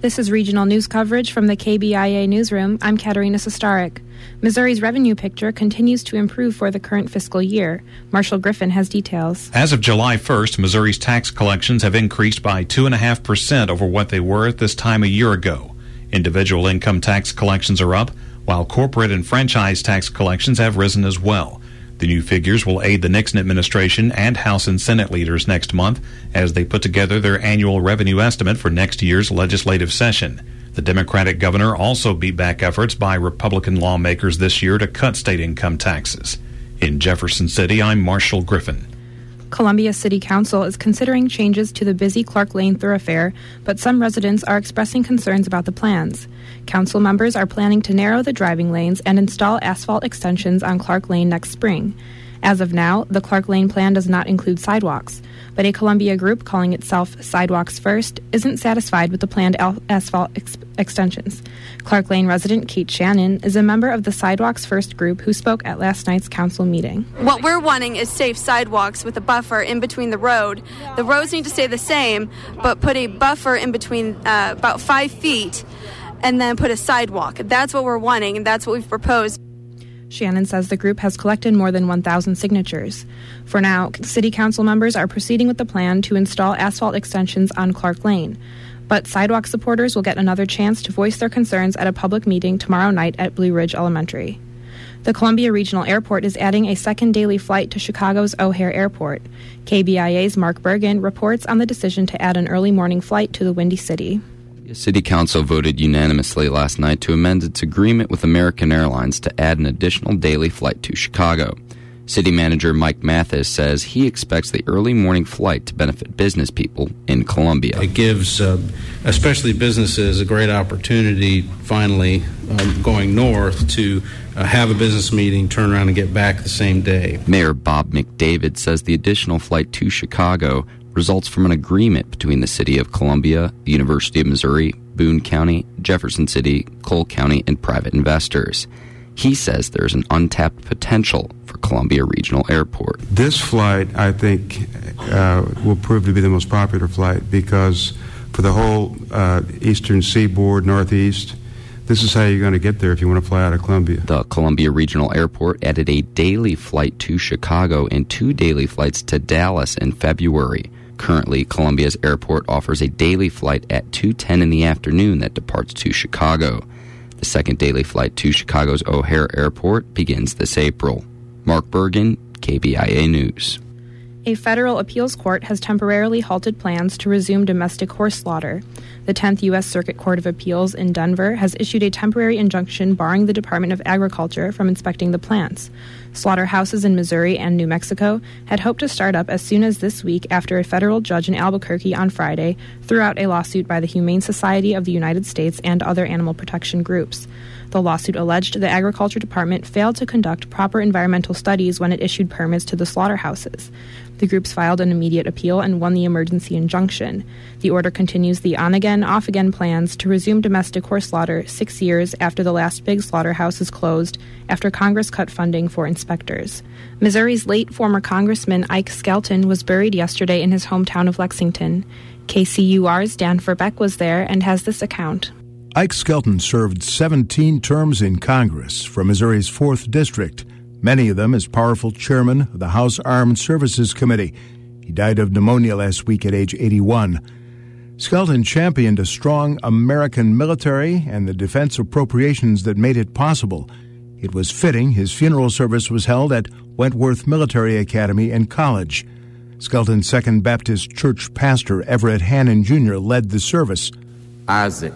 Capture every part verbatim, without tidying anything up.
This is regional news coverage from the K B I A newsroom. I'm Katerina Sostarek. Missouri's revenue picture continues to improve for the current fiscal year. Marshall Griffin has details. As of July first, Missouri's tax collections have increased by two point five percent over what they were at this time a year ago. Individual income tax collections are up, while corporate and franchise tax collections have risen as well. The new figures will aid the Nixon administration and House and Senate leaders next month as they put together their annual revenue estimate for next year's legislative session. The Democratic governor also beat back efforts by Republican lawmakers this year to cut state income taxes. In Jefferson City, I'm Marshall Griffin. Columbia City Council is considering changes to the busy Clark Lane thoroughfare, but some residents are expressing concerns about the plans. Council members are planning to narrow the driving lanes and install asphalt extensions on Clark Lane next spring. As of now, the Clark Lane plan does not include sidewalks, but a Columbia group calling itself Sidewalks First isn't satisfied with the planned al- asphalt ex- extensions. Clark Lane resident Kate Shannon is a member of the Sidewalks First group who spoke at last night's council meeting. What we're wanting is safe sidewalks with a buffer in between the road. The roads need to stay the same, but put a buffer in between uh, about five feet and then put a sidewalk. That's what we're wanting, and that's what we've proposed. Shannon says the group has collected more than one thousand signatures. For now, city council members are proceeding with the plan to install asphalt extensions on Clark Lane. But sidewalk supporters will get another chance to voice their concerns at a public meeting tomorrow night at Blue Ridge Elementary. The Columbia Regional Airport is adding a second daily flight to Chicago's O'Hare Airport. K B I A's Mark Bergen reports on the decision to add an early morning flight to the Windy City. City Council voted unanimously last night to amend its agreement with American Airlines to add an additional daily flight to Chicago. City Manager Mike Mathis says he expects the early morning flight to benefit business people in Columbia. It gives uh, especially businesses a great opportunity finally um, going north to uh, have a business meeting, turn around and get back the same day. Mayor Bob McDavid says the additional flight to Chicago results from an agreement between the City of Columbia, the University of Missouri, Boone County, Jefferson City, Cole County, and private investors. He says there's an untapped potential for Columbia Regional Airport. This flight, I think, uh, will prove to be the most popular flight because for the whole uh, eastern seaboard, northeast, this is how you're going to get there if you want to fly out of Columbia. The Columbia Regional Airport added a daily flight to Chicago and two daily flights to Dallas in February. Currently, Columbia's airport offers a daily flight at two ten in the afternoon that departs to Chicago. The second daily flight to Chicago's O'Hare Airport begins this April. Mark Bergen, K B I A News. A federal appeals court has temporarily halted plans to resume domestic horse slaughter. The tenth U S Circuit Court of Appeals in Denver has issued a temporary injunction barring the Department of Agriculture from inspecting the plants. Slaughterhouses in Missouri and New Mexico had hoped to start up as soon as this week after a federal judge in Albuquerque on Friday threw out a lawsuit by the Humane Society of the United States and other animal protection groups. The lawsuit alleged the Agriculture Department failed to conduct proper environmental studies when it issued permits to the slaughterhouses. The groups filed an immediate appeal and won the emergency injunction. The order continues the on-again, off-again plans to resume domestic horse slaughter six years after the last big slaughterhouse is closed after Congress cut funding for inspectors. Missouri's late former Congressman Ike Skelton was buried yesterday in his hometown of Lexington. K C U R's Dan Verbeck was there and has this account. Ike Skelton served seventeen terms in Congress from Missouri's fourth District, many of them as powerful chairman of the House Armed Services Committee. He died of pneumonia last week at age eighty-one. Skelton championed a strong American military and the defense appropriations that made it possible. It was fitting his funeral service was held at Wentworth Military Academy and College. Skelton's Second Baptist Church pastor Everett Hannon Junior led the service. Isaac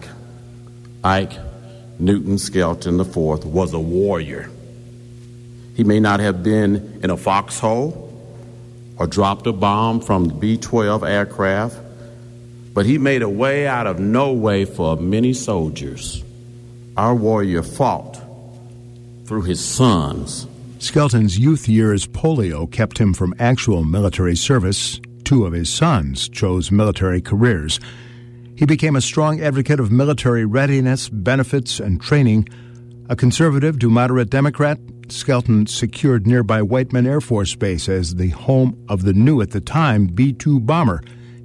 Ike Newton Skelton the fourth was a warrior. He may not have been in a foxhole or dropped a bomb from the B twelve aircraft, but he made a way out of no way for many soldiers. Our warrior fought through his sons. Skelton's youth years polio kept him from actual military service. Two of his sons chose military careers. He became a strong advocate of military readiness, benefits, and training. A conservative to moderate Democrat, Skelton secured nearby Whiteman Air Force Base as the home of the new, at the time, B two bomber.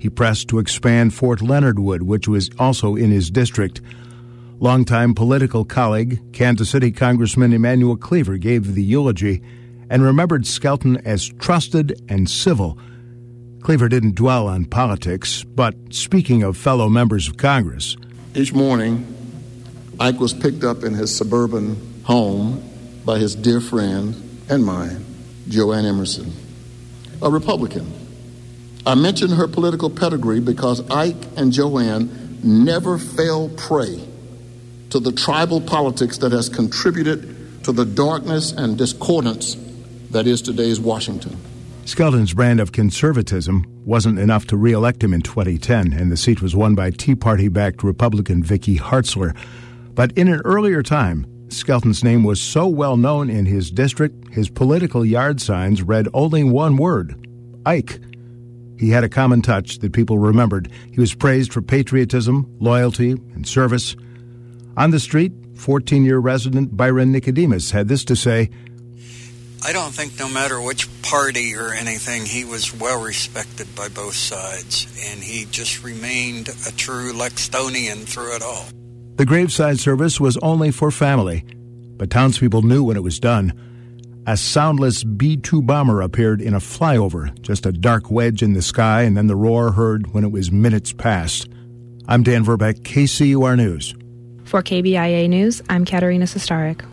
He pressed to expand Fort Leonard Wood, which was also in his district. Longtime political colleague, Kansas City Congressman Emanuel Cleaver gave the eulogy and remembered Skelton as trusted and civil. Cleaver didn't dwell on politics, but speaking of fellow members of Congress. Each morning, Ike was picked up in his suburban home by his dear friend and mine, Joanne Emerson, a Republican. I mention her political pedigree because Ike and Joanne never fell prey to the tribal politics that has contributed to the darkness and discordance that is today's Washington. Skelton's brand of conservatism wasn't enough to re-elect him in twenty ten, and the seat was won by Tea Party-backed Republican Vicky Hartzler. But in an earlier time, Skelton's name was so well known in his district, his political yard signs read only one word, Ike. He had a common touch that people remembered. He was praised for patriotism, loyalty, and service. On the street, fourteen-year resident Byron Nicodemus had this to say, I don't think no matter which party or anything, he was well respected by both sides, and he just remained a true Lextonian through it all. The graveside service was only for family, but townspeople knew when it was done. A soundless B two bomber appeared in a flyover, just a dark wedge in the sky, and then the roar heard when it was minutes past. I'm Dan Verbeck, K C U R News. For K B I A News, I'm Katerina Sostaric.